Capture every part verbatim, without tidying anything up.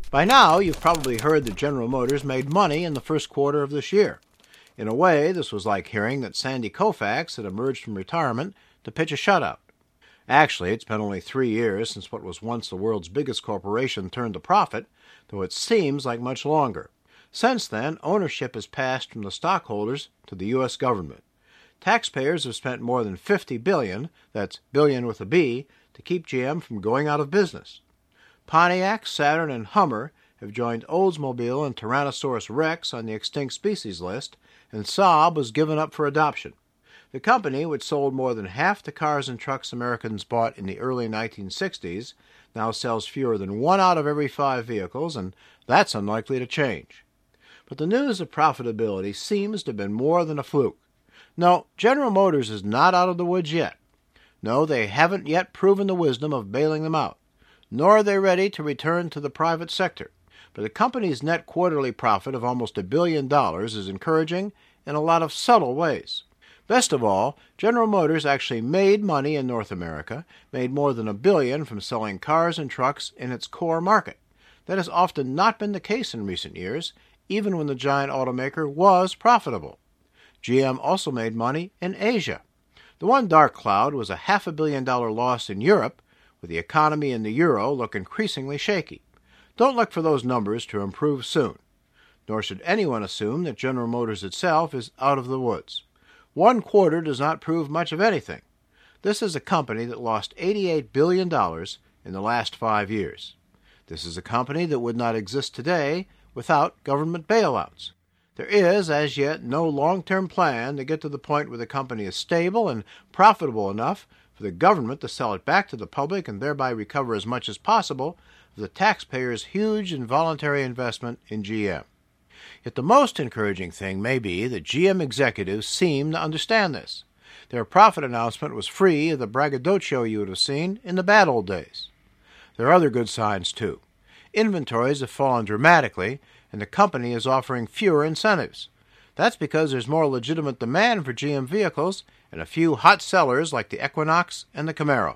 By now, you've probably heard that General Motors made money in the first quarter of this year. In a way, this was like hearing that Sandy Koufax had emerged from retirement to pitch a shutout. Actually, it's been only three years since what was once the world's biggest corporation turned a profit, though it seems like much longer. Since then, ownership has passed from the stockholders to the U S government. Taxpayers have spent more than fifty billion dollars, that's billion with a B, to keep G M from going out of business. Pontiac, Saturn, and Hummer have joined Oldsmobile and Tyrannosaurus Rex on the extinct species list, and Saab was given up for adoption. The company, which sold more than half the cars and trucks Americans bought in the early nineteen sixties, now sells fewer than one out of every five vehicles, and that's unlikely to change. But the news of profitability seems to have been more than a fluke. No, General Motors is not out of the woods yet. No, they haven't yet proven the wisdom of bailing them out, nor are they ready to return to the private sector. But the company's net quarterly profit of almost a billion dollars is encouraging in a lot of subtle ways. Best of all, General Motors actually made money in North America, made more than a billion from selling cars and trucks in its core market. That has often not been the case in recent years, even when the giant automaker was profitable. G M also made money in Asia. The one dark cloud was a half a billion dollar loss in Europe, with the economy and the euro look increasingly shaky. Don't look for those numbers to improve soon. Nor should anyone assume that General Motors itself is out of the woods. One quarter does not prove much of anything. This is a company that lost eighty-eight billion dollars in the last five years. This is a company that would not exist today without government bailouts. There is, as yet, no long-term plan to get to the point where the company is stable and profitable enough for the government to sell it back to the public and thereby recover as much as possible of the taxpayers' huge involuntary investment in G M. Yet the most encouraging thing may be that G M executives seem to understand this. Their profit announcement was free of the braggadocio you would have seen in the bad old days. There are other good signs, too. Inventories have fallen dramatically, and the company is offering fewer incentives. That's because there's more legitimate demand for G M vehicles and a few hot sellers like the Equinox and the Camaro.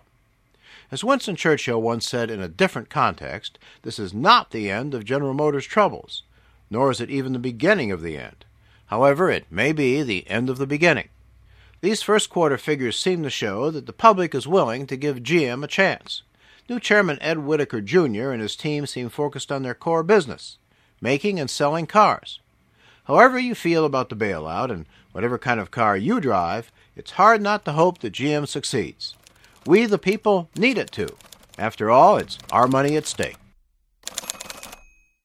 As Winston Churchill once said in a different context, this is not the end of General Motors' troubles, nor is it even the beginning of the end. However, it may be the end of the beginning. These first quarter figures seem to show that the public is willing to give G M a chance. New chairman Ed Whittaker Junior and his team seem focused on their core business, making and selling cars. However you feel about the bailout and whatever kind of car you drive, it's hard not to hope that G M succeeds. We, the people, need it to. After all, it's our money at stake.